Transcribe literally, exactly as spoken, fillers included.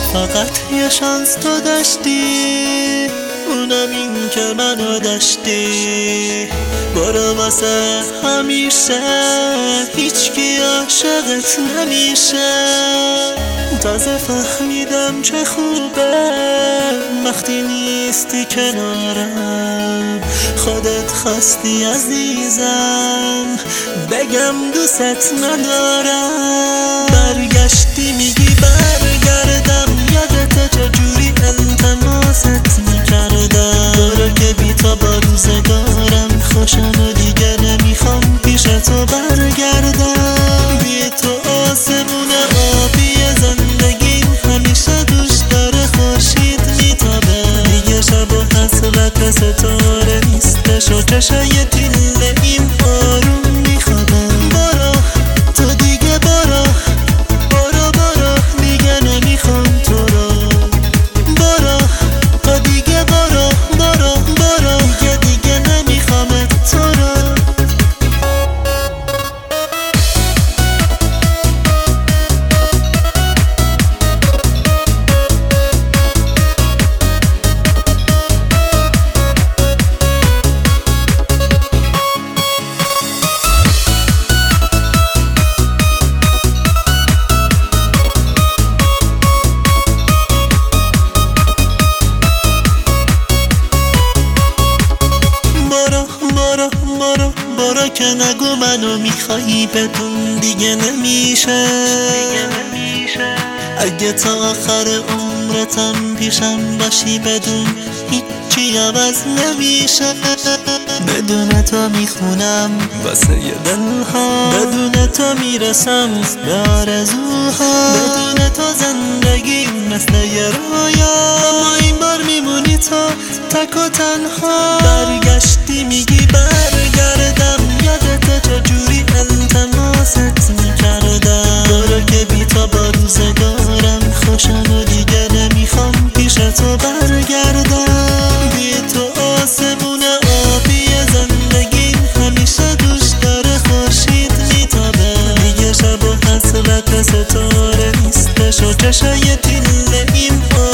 فقط یه شانس تو داشتی، اونم این که منو داشتی. برو واسه همیشه، هیچکی عاشقت نمیشه. تازه فهمیدم چه خوبه وقتی نیستی کنارم. خودت خواستی عزیزم بگم دوست ندارم. برگشتی میگی برگردم، یادت چجوری التماست میکردم. برو که بی تو با روزگارم خوشم و دیگه نمیخوام پیش تو برگردم. بی تو آسمون آبی زندگیم همیشه دوش داره خورشید میتابه. دیگه شب و حسرت ستاره نیستش و چشای تیله این آروم میخوابه. برو تو دیگه برو، برو برو دیگه نمیخوام تو رو. برو تو دیگه برو، برو برو دیگه دیگه نمیخوامت تو رو. برو برو برو که نگو منو میخوایی، بدون دیگه نمیشه. اگه تا آخر عمرتم پیشم باشی بدون هیچی عوض نمیشه. بدون تو میخونم واسه یه دلها، بدون تو میرسم به آرزوها. بدون تو زندگی مثل یه رویا، اما این بار میمونی تو تک و تنها. برگشتی میگی برگردم، یادت چجوری التماست میکردم. برو که بی تو با روزگارم خوشم و دیگه نمیخوام پیش تو برگردم. بی تو آسمون آبی زندگیم همیشه دوش داره خورشید میتابه. دیگه شب و حسرت ستاره نیستش و چشای تیله این